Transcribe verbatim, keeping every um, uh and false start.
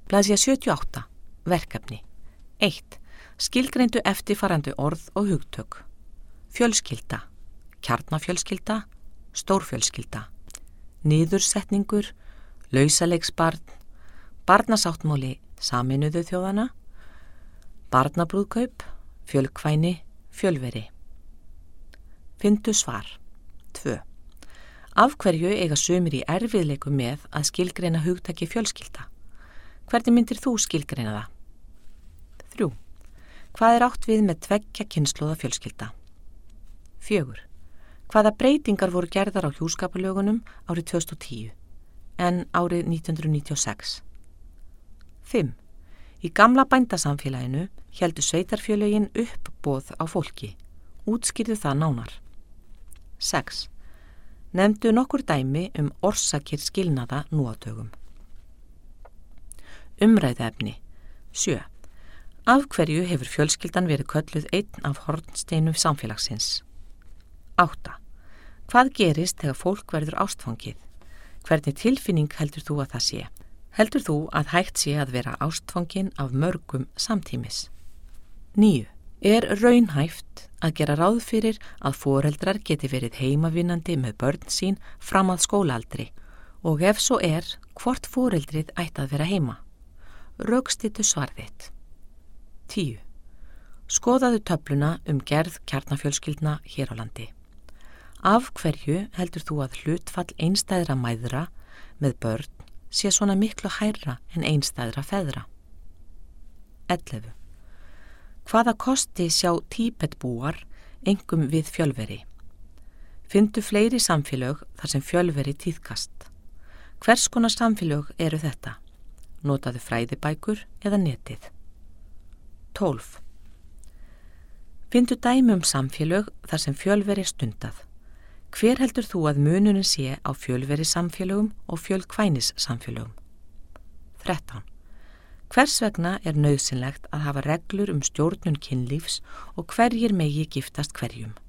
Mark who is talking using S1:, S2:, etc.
S1: Blaðsíða sjötíu og átta. Verkefni. eitt. Skilgreindu eftirfarandi orð og hugtök. Fjölskylda, kjarnafjölskylda, stórfjölskylda, niðursetningur, lausaleiksbarn, barnasáttmáli Sameinuðu þjóðanna, barnabrúðkaup, fjölkvæni, fjölveri. Finndu svar. tvö. Af hverju eiga sumir í erfiðleikum með að skilgreina hugtaki fjölskylda? Hvernig myndir þú skilgreina það? þrjú. Hvað er átt við með tveggja kynslóða fjölskylda? fjögur. Hvaða breytingar voru gerðar á hjúskaparlögunum árið tvö þúsund og tíu en árið nítján hundruð níutíu og sex? fimm. Í gamla bændasamfélaginu héldu sveitarfélögin uppboð á fólki. Útskýrðu það nánar. sex. Nefndu nokkur dæmi um orsakir skilnaða nú á dögum. Umræðuefni. sjö. Af hverju hefur fjölskyldan verið kölluð einn af hornsteinum samfélagsins? átta. Hvað gerist þegar fólk verður ástfangið? Hvernig tilfinning heldur þú að það sé? Heldur þú að hægt sé að vera ástfangin af mörgum samtímis? níu. Er raunhæft að gera ráð fyrir að foreldrar geti verið heimavinnandi með börn sín fram að skólaaldri og ef svo er, hvort foreldrið ætti að vera heima? Rökstyddu svar þitt. tíu. Skoðaðu töfluna um gerð kjarnafjölskyldna hér á landi. Af hverju heldur þú að hlutfall einstæðra mæðra með börn sé svona miklu hærra en einstæðra feðra? ellefu. Hvaða kosti sjá Tíbetbúar engum við fjölveri? Fyndu fleiri samfélög þar sem fjölveri tíðkast. Hvers konar samfélög eru þetta? Notaðu fræðibækur eða netið. tólf. Fyndu dæmi um samfélög þar sem fjölveri stundað. Hver heldur þú að munurinn sé á fjölveri samfélögum og fjölkvænis samfélögum? þrettán. Hvers vegna er nauðsynlegt að hafa reglur um stjórnun kynlífs og hverjir megi giftast hverjum?